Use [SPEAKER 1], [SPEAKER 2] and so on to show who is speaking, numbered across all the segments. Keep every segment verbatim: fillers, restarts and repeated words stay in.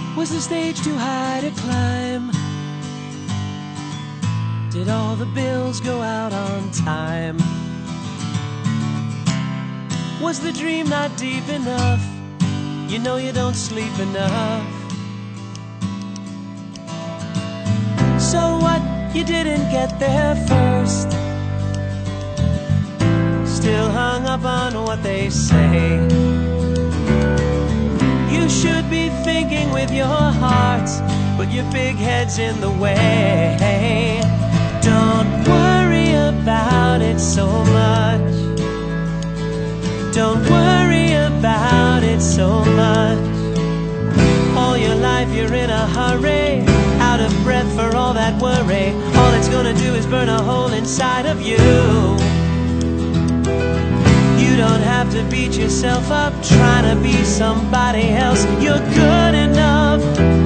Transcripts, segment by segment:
[SPEAKER 1] Was the stage too high to climb? Did all the bills go out on time? Was the dream not deep enough? You know you don't sleep enough. So what? You didn't get there first. Still hung up on what they say. You should be thinking with your heart, but your big head's in the way. Don't worry about it so much. Don't worry about it so much. All your life you're in a hurry, out of breath for all that worry. All it's gonna do is burn a hole inside of you. You don't have to beat yourself up trying to be somebody else. You're good enough.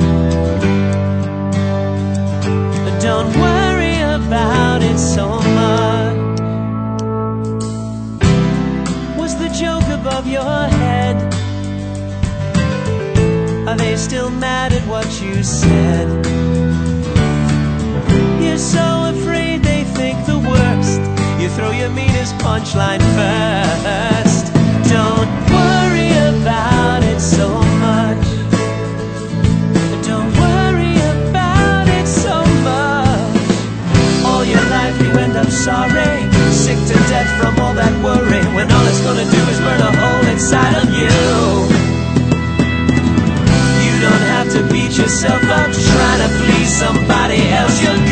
[SPEAKER 1] Don't worry about it so much. Was the joke above your head? Are they still mad at what you said? You're so afraid they think the worst. You throw your meanest punchline first. Don't worry about it so much. Don't worry about it so much. All your life you end up sorry, sick to death from all that worry, when all it's gonna do is burn a hole inside of you. You don't have to beat yourself up trying to please somebody else. You're